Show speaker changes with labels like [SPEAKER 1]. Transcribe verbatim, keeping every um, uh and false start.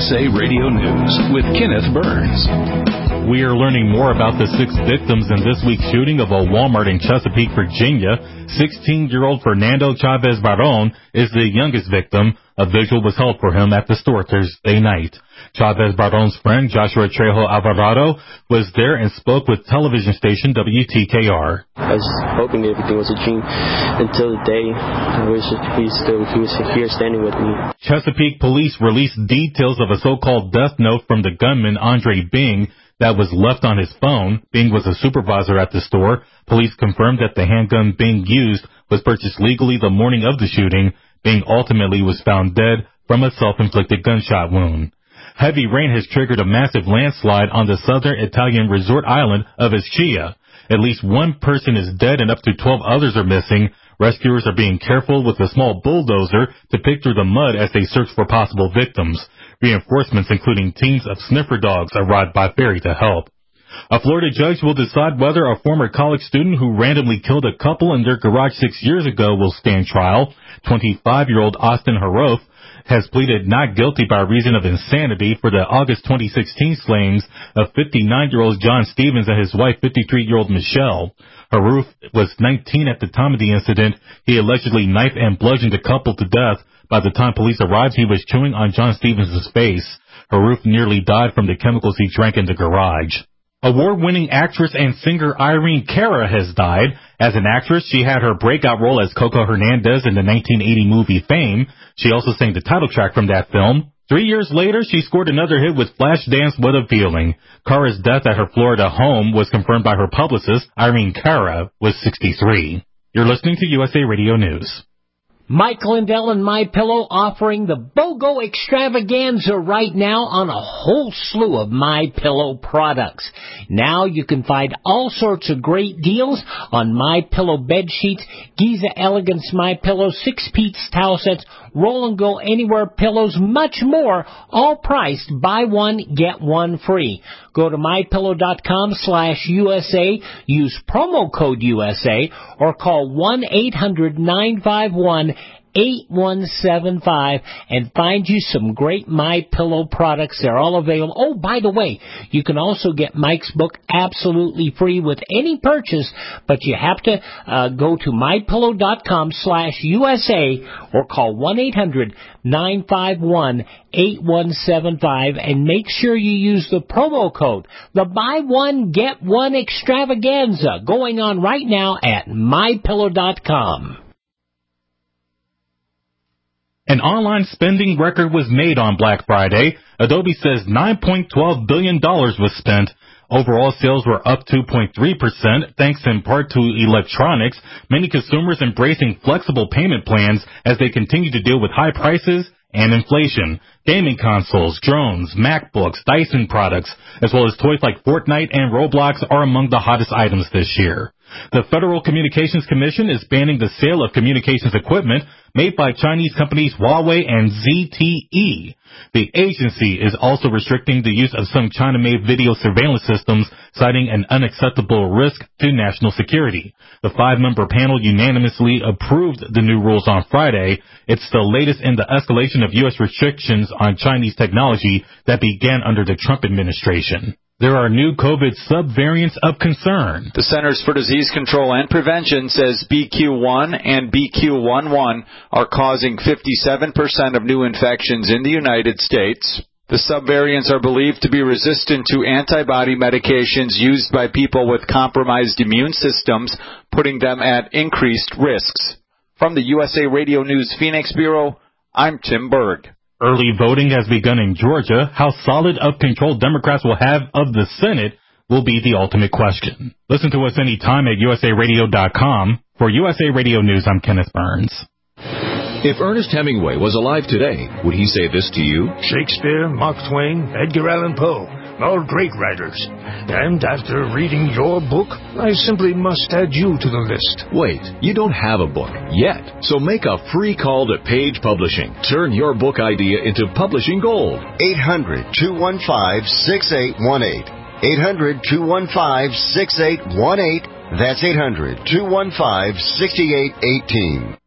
[SPEAKER 1] S A Radio News with Kenneth Burns.
[SPEAKER 2] We are learning more about the six victims in this week's shooting of a Walmart in Chesapeake, Virginia. sixteen-year-old Fernando Chavez Baron is the youngest victim. A vigil was held for him at the store Thursday night. Chavez Baron's friend, Joshua Trejo Alvarado, was there and spoke with television station W T K R.
[SPEAKER 3] I was hoping everything was a dream until the day I wish he, still, he was here standing with me.
[SPEAKER 2] Chesapeake police released details of a so-called death note from the gunman, Andre Bing, that was left on his phone. Bing was a supervisor at the store. Police confirmed that the handgun Bing used was purchased legally the morning of the shooting. Bing ultimately was found dead from a self-inflicted gunshot wound. Heavy rain has triggered a massive landslide on the southern Italian resort island of Ischia. At least one person is dead and up to twelve others are missing. Rescuers are being careful with a small bulldozer to pick through the mud as they search for possible victims. Reinforcements, including teams of sniffer dogs, arrived by ferry to help. A Florida judge will decide whether a former college student who randomly killed a couple in their garage six years ago will stand trial. twenty-five-year-old Austin Haroff has pleaded not guilty by reason of insanity for the August twenty sixteen slayings of fifty-nine-year-old John Stevens and his wife, fifty-three-year-old Michelle. Haroff was nineteen at the time of the incident. He allegedly knifed and bludgeoned the couple to death. By the time police arrived, he was chewing on John Stevens' face. Haroff nearly died from the chemicals he drank in the garage. Award-winning actress and singer Irene Cara has died. As an actress, she had her breakout role as Coco Hernandez in the nineteen eighty movie Fame. She also sang the title track from that film. Three years later, she scored another hit with Flashdance What a Feeling. Cara's death at her Florida home was confirmed by her publicist. Irene Cara was sixty-three. You're listening to U S A Radio News.
[SPEAKER 4] Mike Lindell and MyPillow offering the BOGO extravaganza right now on a whole slew of MyPillow products. Now you can find all sorts of great deals on MyPillow bed sheets, Giza Elegance MyPillow, six-piece towel sets, Roll and Go Anywhere pillows, much more, all priced buy one, get one free. Go to MyPillow.com slash USA, use promo code U S A, or call one eight hundred nine five one eight one seven five and find you some great MyPillow products. They're all available. Oh, by the way, you can also get Mike's book absolutely free with any purchase, but you have to uh, go to MyPillow.com slash USA or call one eight hundred nine five one eight one seven five and make sure you use the promo code, the buy one, get one extravaganza, going on right now at My Pillow dot com.
[SPEAKER 2] An online spending record was made on Black Friday. Adobe says nine point one two billion dollars was spent. Overall sales were up two point three percent, thanks in part to electronics, many consumers embracing flexible payment plans as they continue to deal with high prices and inflation. Gaming consoles, drones, MacBooks, Dyson products, as well as toys like Fortnite and Roblox are among the hottest items this year. The Federal Communications Commission is banning the sale of communications equipment made by Chinese companies Huawei and Z T E. The agency is also restricting the use of some China-made video surveillance systems, citing an unacceptable risk to national security. The five-member panel unanimously approved the new rules on Friday. It's the latest in the escalation of U S restrictions on Chinese technology that began under the Trump administration. There are new COVID subvariants of concern.
[SPEAKER 5] The Centers for Disease Control and Prevention says B Q one and B Q eleven are causing fifty-seven percent of new infections in the United States. The subvariants are believed to be resistant to antibody medications used by people with compromised immune systems, putting them at increased risks. From the U S A Radio News Phoenix Bureau, I'm Tim Berg.
[SPEAKER 2] Early voting has begun in Georgia. How solid of control Democrats will have of the Senate will be the ultimate question. Listen to us anytime at U S A Radio dot com. For U S A Radio News, I'm Kenneth Burns.
[SPEAKER 1] If Ernest Hemingway was alive today, would he say this to you?
[SPEAKER 6] Shakespeare, Mark Twain, Edgar Allan Poe, all great writers. And after reading your book, I simply must add you to the list.
[SPEAKER 1] Wait, you don't have a book yet. So make a free call to Page Publishing. Turn your book idea into publishing gold.
[SPEAKER 7] eight hundred two one five six eight one eight. eight hundred two one five six eight one eight. That's eight hundred two one five six eight one eight.